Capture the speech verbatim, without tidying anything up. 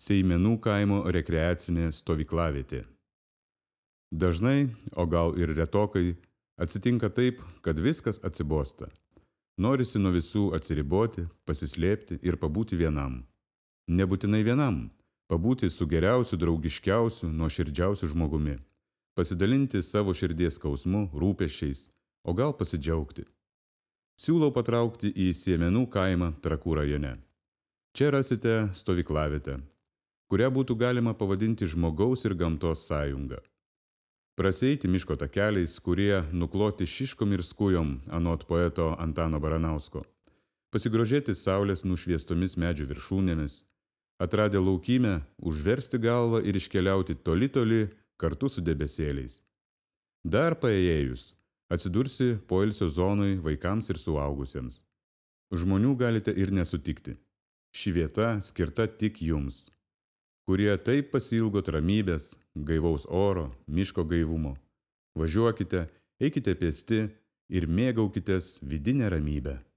Seimenų kaimo rekreacinė stovyklavietė. Dažnai, o gal ir retokai, atsitinka taip, kad viskas atsibosta. Norisi nuo visų atsiriboti, pasislėpti ir pabūti vienam. Nebūtinai vienam, pabūti su geriausiu, draugiškiausiu, nuoširdžiausiu žmogumi. Pasidalinti savo širdies skausmu, rūpesčiais, o gal pasidžiaugti. Siūlau patraukti į Seimenų kaimą Trakų rajone. Čia rasite stovyklavietę, kurią būtų galima pavadinti žmogaus ir gamtos sąjunga. Praseiti miško takeliais, kurie nukloti šiškom ir skujom anot poeto Antano Baranausko. Pasigrožėti saulės nušviestomis medžių viršūnėmis. Atradę laukymę, užversti galvą ir iškeliauti toli toli kartu su debesėliais. Dar paėjėjus, atsidursi poilsio zonui vaikams ir suaugusiems. Žmonių galite ir nesutikti. Ši vieta skirta tik jums, kurie taip pasiilgot ramybės, gaivaus oro, miško gaivumo. Važiuokite, eikite pėsti ir mėgaukitės vidinę ramybę.